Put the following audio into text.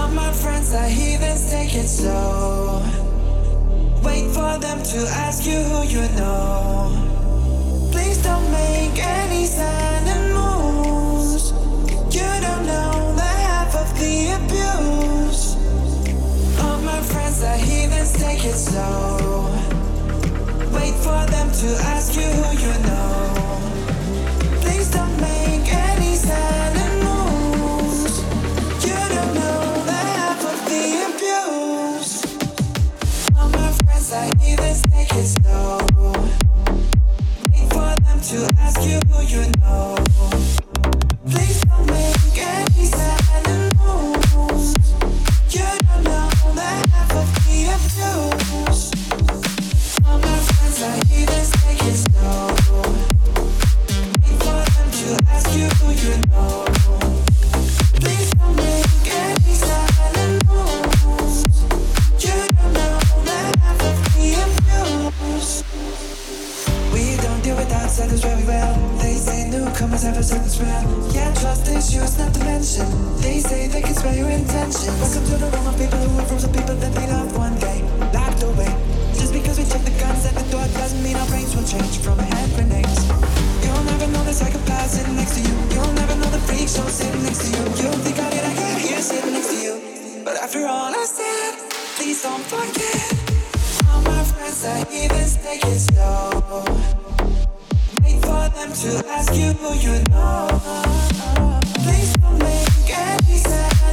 All my friends are heathens, take it slow. Wait for them to ask you who you know. Please don't make any sudden moves. You don't know the half of the abuse. All my friends are heathens, take it slow. Wait for them to ask you who you know. Please don't make any sudden moves. You don't know the half of the abuse. All my friends are heathens, take it slow. Wait for them to ask you who you know. Please don't make any sudden moves. You don't know the half of the abuse. All my friends are heathens, take it slow. Wait for them to ask you who you know. Please don't make any sudden moves. You don't know the half of the abuse. We don't deal with outsiders very well. They say newcomers have a certain smell. Yeah, trust issues not to mention. They say they can spell your intentions. Welcome to the room of people who are from some people that they loved one day, locked away. Just because we check the guns at the door doesn't mean our brains will change from hand grenades. You'll never know the psychopath sitting next to you. You'll never know the freak show sitting next to you. You'll think I did, I get here sitting next to you. But after all I said, please don't forget. All my friends are heathens, take it slow. Wait for them to ask you who you know. Please don't make any sense.